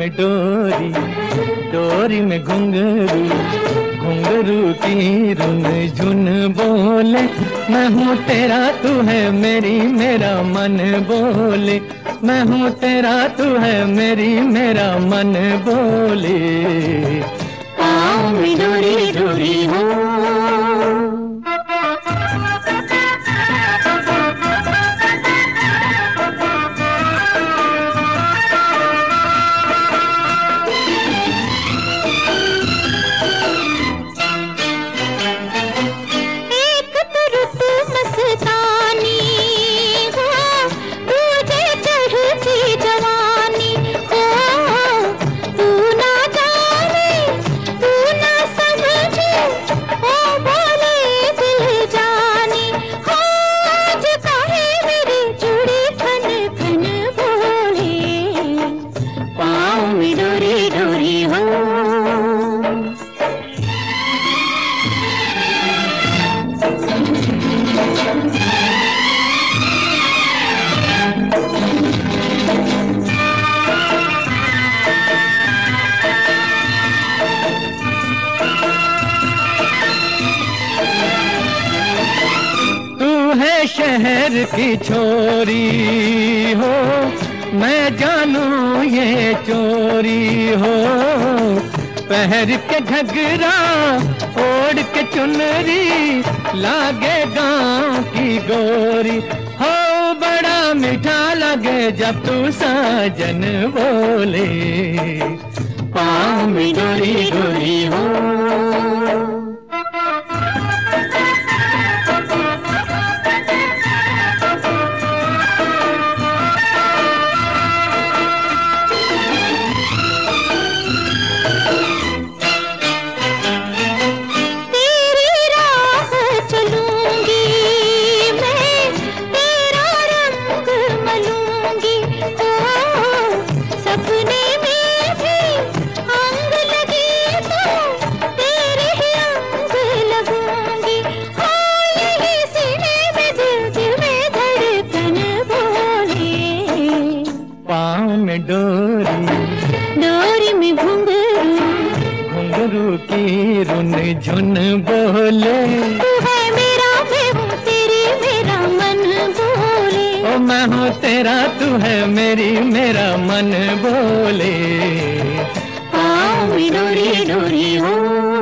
में डोरी, डोरी में घुंघरू, घुंघरू की रुन झुन बोले, मैं हूँ तेरा तू है मेरी मेरा मन बोले, मैं हूँ तेरा तू है मेरी मेरा मन बोले। पाँव में डोरी डोरी हो, शहर की छोरी हो, मैं जानू ये चोरी हो, पहर के घघरा ओढ़ के चुनरी, लागे गाँव की गोरी हो, बड़ा मीठा लगे जब तू साजन बोले। पाँव में डोरी डोरी हो, डोरी डोरी में घुंघरू, घुंघरू की रुन झुन बोले, तू है मेरा मैं हूँ तेरी मेरा मन बोले, ओ मैं हूँ तेरा तू है मेरी मेरा मन बोले। पाँव में डोरी डोरी हो।